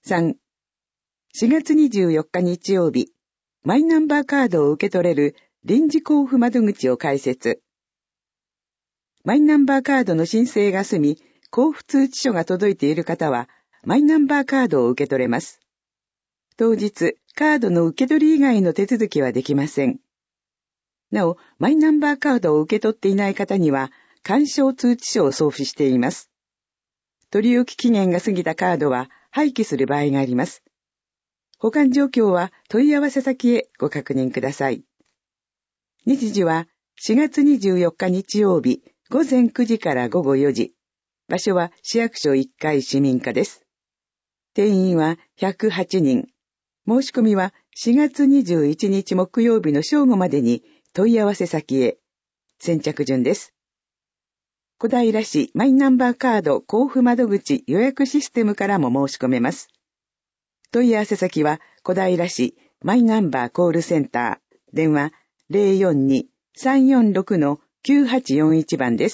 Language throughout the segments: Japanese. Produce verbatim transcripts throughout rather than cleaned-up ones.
さん、しがつにじゅうよっか日曜日、マイナンバーカードを受け取れる臨時交付窓口を開設。マイナンバーカードの申請が済み、交付通知書が届いている方は、マイナンバーカードを受け取れます。当日、カードの受け取り以外の手続きはできません。なお、マイナンバーカードを受け取っていない方には、干渉通知書を送付しています。取り置き期限が過ぎたカードは廃棄する場合があります。保管状況は問い合わせ先へご確認ください。日時はしがつにじゅうよっか日曜日午前くじから午後よじ。場所は市役所いっかい市民課です。定員はひゃくはちにん。申し込みはしがつにじゅういちにち木曜日の正午までに問い合わせ先へ。先着順です。小平市マイナンバーカード交付窓口予約システムからも申し込めます。問い合わせ先は小平市マイナンバーコールセンター、電話 ゼロよんに さんよんろく きゅうはちよんいち 番です。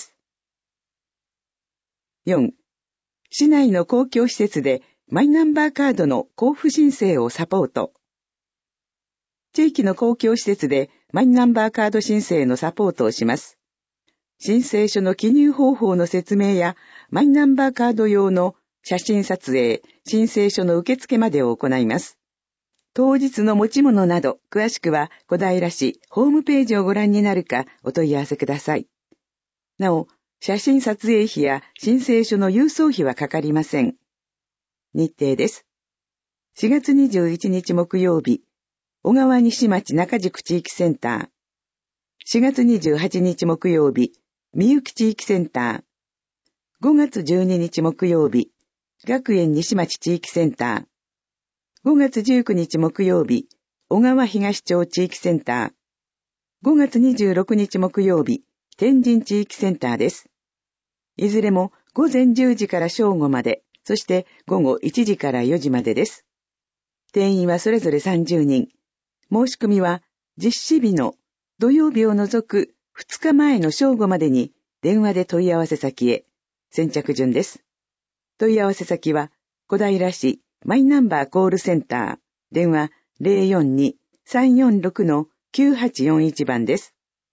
よん. 市内の公共施設でマイナンバーカードの交付申請をサポート。地域の公共施設でマイナンバーカード申請のサポートをします。申請書の記入方法の説明やマイナンバーカード用の写真撮影、申請書の受付までを行います。当日の持ち物など、詳しくは小平市ホームページをご覧になるかお問い合わせください。なお、写真撮影費や申請書の郵送費はかかりません。日程です。しがつにじゅういちにち木曜日、小川西町中宿地域センター。しがつにじゅうはちにち木曜日、みゆき地域センター。ごがつじゅうににち木曜日、学園西町地域センター。ごがつじゅうくにち木曜日、小川東町地域センター。ごがつにじゅうろくにち木曜日、天神地域センターです。いずれも午前じゅうじから正午まで、そして午後いちじからよじまでです。定員はそれぞれさんじゅうにん。申し込みは実施日の土曜日を除くふつかまえの正午までに電話で問い合わせ先へ。先着順です。問い合わせ先は小平市マイナンバーコールセンター。電話 ゼロよんに さんよんろく きゅうはちよんいち 番です。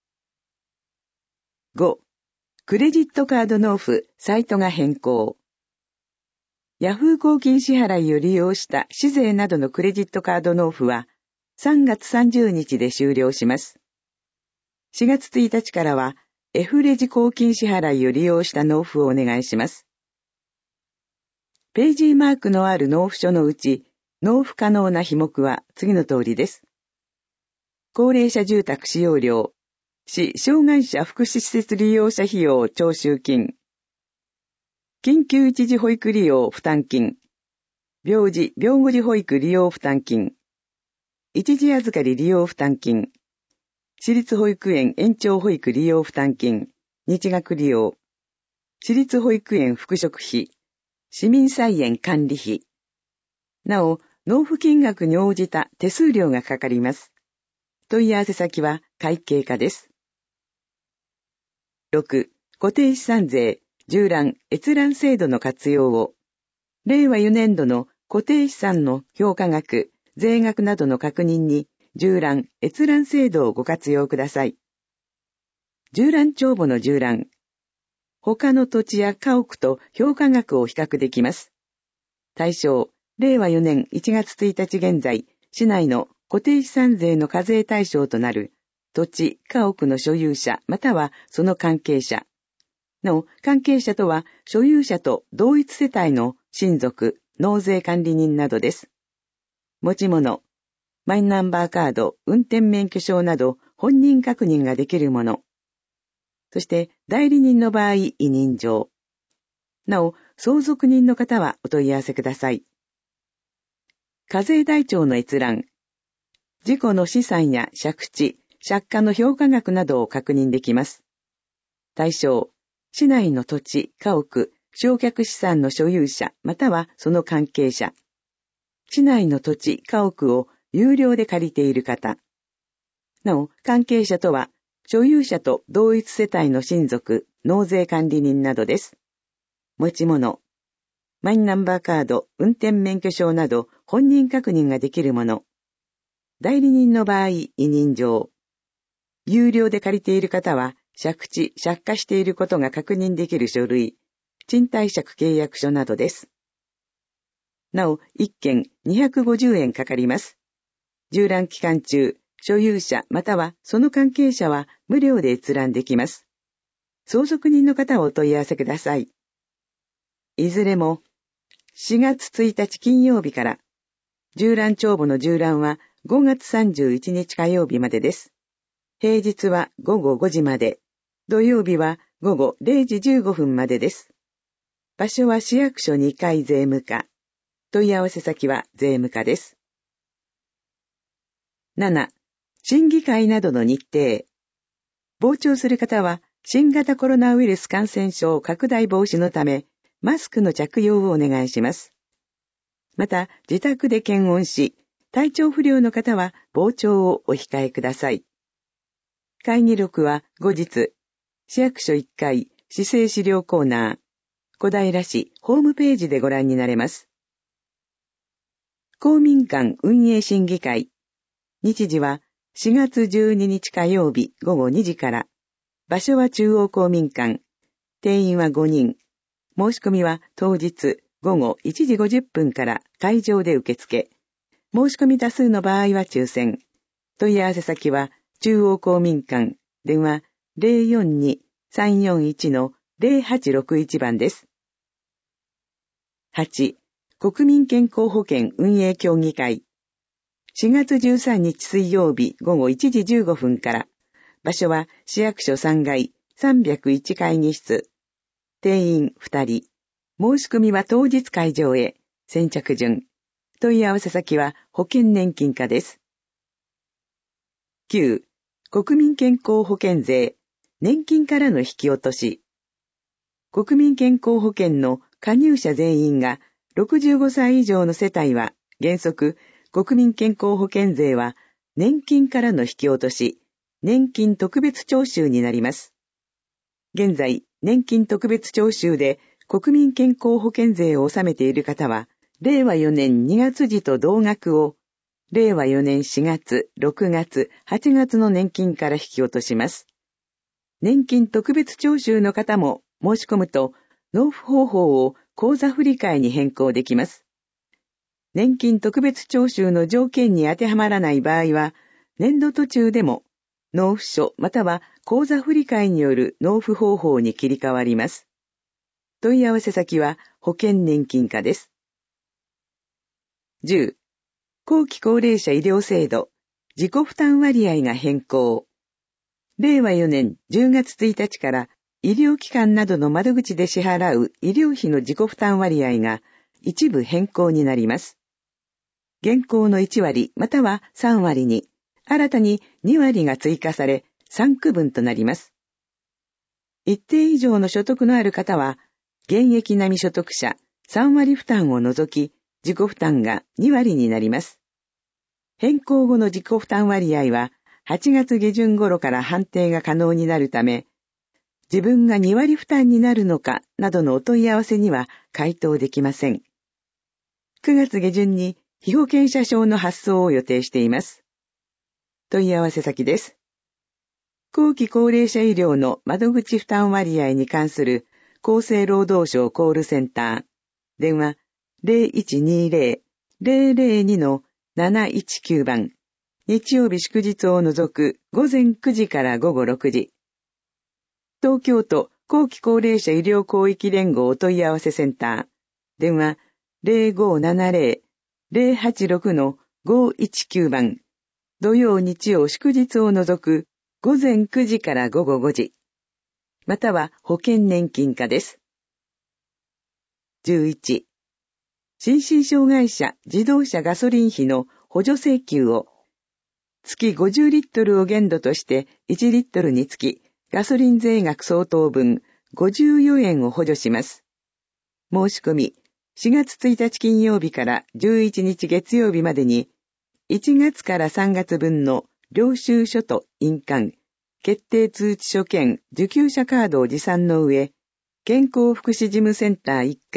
ご. クレジットカード納付サイトが変更。ヤフー公金支払いを利用した市税などのクレジットカード納付はさんがつさんじゅうにちで終了します。しがつついたちからは F レジ公金支払いを利用した納付をお願いします。ページーマークのある納付書のうち納付可能な費目は次の通りです。高齢者住宅使用料、市障害者福祉施設利用者費用徴収金、緊急一時保育利用負担金、病児・病後児保育利用負担金、一時預かり利用負担金、私立保育園延長保育利用負担金、日額利用、私立保育園復職費、市民菜園管理費。なお、納付金額に応じた手数料がかかります。問い合わせ先は会計課です。ろく. 固定資産税、従覧、閲覧制度の活用を。れいわよねんどの固定資産の評価額、税額などの確認に、従覧、閲覧制度をご活用ください。従覧帳簿の従覧。他の土地や家屋と評価額を比較できます。対象、れいわよねんいちがつついたち現在、市内の固定資産税の課税対象となる土地、家屋の所有者またはその関係者。なお、関係者とは所有者と同一世帯の親族、納税管理人などです。持ち物、マイナンバーカード、運転免許証など本人確認ができるもの。そして代理人の場合、委任状。なお、相続人の方はお問い合わせください。課税台帳の閲覧。自己の資産や借地、借家の評価額などを確認できます。対象、市内の土地、家屋、償却資産の所有者またはその関係者。市内の土地、家屋を有料で借りている方。なお、関係者とは、所有者と同一世帯の親族、納税管理人などです。持ち物。 マイナンバーカード、運転免許証など本人確認ができるもの。代理人の場合、委任状。有料で借りている方は、借地、借家していることが確認できる書類、賃貸借契約書などです。なお、いっけんにひゃくごじゅうえんかかります。縦覧期間中、所有者またはその関係者は無料で閲覧できます。相続人の方はお問い合わせください。いずれも、しがつついたち金曜日から、縦覧帳簿の縦覧はごがつさんじゅういちにち火曜日までです。平日はごごごじまで、土曜日はごごれいじじゅうごふんまでです。場所は市役所にかい税務課。問い合わせ先は税務課です。なな. 審議会などの日程。傍聴する方は、新型コロナウイルス感染症拡大防止のため、マスクの着用をお願いします。また、自宅で検温し、体調不良の方は傍聴をお控えください。会議録は後日、市役所いっかい市政資料コーナー、小平市ホームページでご覧になれます。公民館運営審議会。日時はしがつじゅうににち火曜日ごごにじから。場所は中央公民館。定員はごにん。申し込みは当日ごごいちじごじゅっぷんから会場で受付。申し込み多数の場合は抽選。問い合わせ先は中央公民館。電話 ゼロよんに さんよんいち のゼロはちろくいち 番です。はち. 国民健康保険運営協議会。しがつじゅうさんにち水曜日ごごいちじじゅうごふんから。場所は市役所さんがいさんびゃくいち会議室。定員ふたり。申し込みは当日会場へ。先着順。問い合わせ先は保険年金課です。きゅう. 国民健康保険税。年金からの引き落とし。国民健康保険の加入者全員がろくじゅうごさい以上の世帯は原則国民健康保険税は年金からの引き落とし、年金特別徴収になります。現在、年金特別徴収で国民健康保険税を納めている方は、れいわよねんにがつ時と同額を、れいわよねんしがつ、ろくがつ、はちがつの年金から引き落とします。年金特別徴収の方も申し込むと、納付方法を口座振替に変更できます。年金特別徴収の条件に当てはまらない場合は、年度途中でも、納付書または口座振替による納付方法に切り替わります。問い合わせ先は保険年金課です。じゅう. 後期高齢者医療制度、自己負担割合が変更。れいわよねんじゅうがつついたちから医療機関などの窓口で支払う医療費の自己負担割合が一部変更になります。現行のいちわりまたはさんわりに、新たににわりが追加されさんくぶんとなります。一定以上の所得のある方は、現役並み所得者さんわり負担を除き、自己負担がにわりになります。変更後の自己負担割合は、はちがつげじゅん頃から判定が可能になるため、自分がにわり負担になるのかなどのお問い合わせには回答できません。くがつげじゅんに被保険者証の発送を予定しています。問い合わせ先です。後期高齢者医療の窓口負担割合に関する厚生労働省コールセンター。電話 ゼロいちにゼロ ゼロゼロに のなないちきゅう 番。日曜日祝日を除くごぜんくじからごごろくじ。東京都後期高齢者医療広域連合お問い合わせセンター。電話 ゼロごななゼロ ゼロはちろく のごいちきゅう 番。土曜日曜祝日を除くごぜんくじからごごごじ。または保険年金課です。じゅういち. 心身障害者自動車ガソリン費の補助請求を月ごじゅうリットルを限度としていちリットルにつきガソリン税額相当分ごじゅうよえんを補助します。申し込みしがつついたち金曜日からじゅういちにち月曜日までにいちがつからさんがつ分の領収書と印鑑、決定通知書兼受給者カードを持参の上、健康福祉事務センターいっかい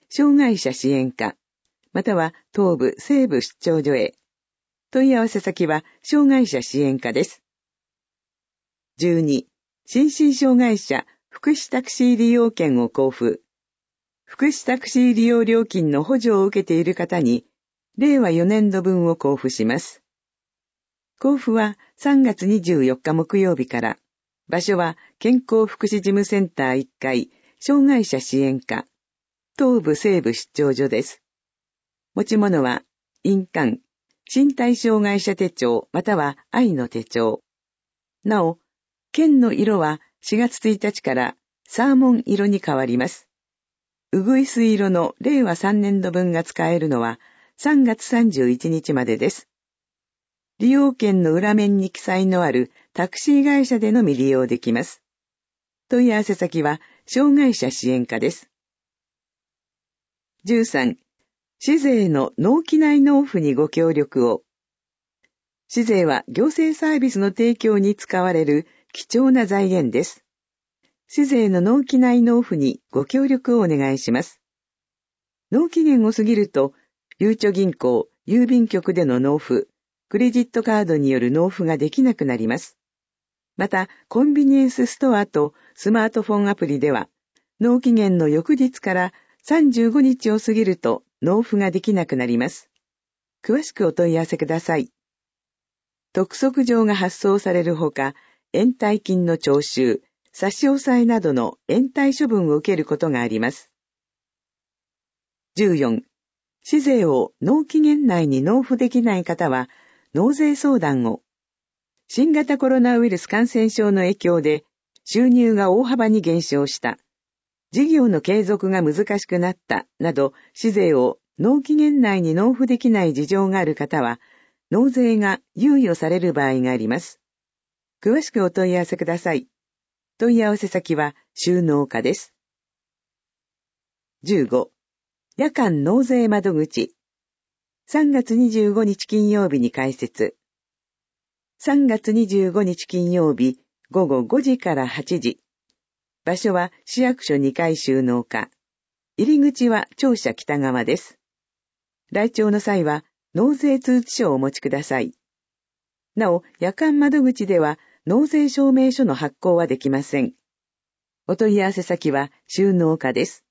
障害者支援課、または東部西部出張所へ。問い合わせ先は障害者支援課です。じゅうに、心身障害者福祉タクシー利用券を交付。福祉タクシー利用料金の補助を受けている方に、れいわよねんどぶんを交付します。交付はさんがつにじゅうよっか木曜日から、場所は健康福祉事務センターいっかい、障害者支援課、東部西部出張所です。持ち物は、印鑑、身体障害者手帳または愛の手帳。なお、券の色はしがつついたちからサーモン色に変わります。うぐいす色のれいわさんねんどぶんが使えるのはさんがつさんじゅういちにちまでです。利用券の裏面に記載のあるタクシー会社でのみ利用できます。問い合わせ先は障害者支援課です。じゅうさん、市税の納期内納付にご協力を。市税は行政サービスの提供に使われる貴重な財源です。市税の納期内納付にご協力をお願いします。納期限を過ぎると、ゆうちょ銀行、郵便局での納付、クレジットカードによる納付ができなくなります。また、コンビニエンスストアとスマートフォンアプリでは、納期限の翌日からさんじゅうごにちを過ぎると納付ができなくなります。詳しくお問い合わせください。督促状が発送されるほか、延滞金の徴収、差し押さえなどの延滞処分を受けることがあります。じゅうよん、市税を納期限内に納付できない方は、納税相談を。新型コロナウイルス感染症の影響で、収入が大幅に減少した。事業の継続が難しくなった、など、市税を納期限内に納付できない事情がある方は、納税が猶予される場合があります。詳しくお問い合わせください。問い合わせ先は収納課です。じゅうご、夜間納税窓口。さんがつにじゅうごにち金曜日に開設。さんがつにじゅうごにち金曜日ごごごじからはちじ。場所は市役所にかい収納課。入り口は庁舎北側です。来庁の際は納税通知書をお持ちください。なお、夜間窓口では納税証明書の発行はできません。お問い合わせ先は収納課です。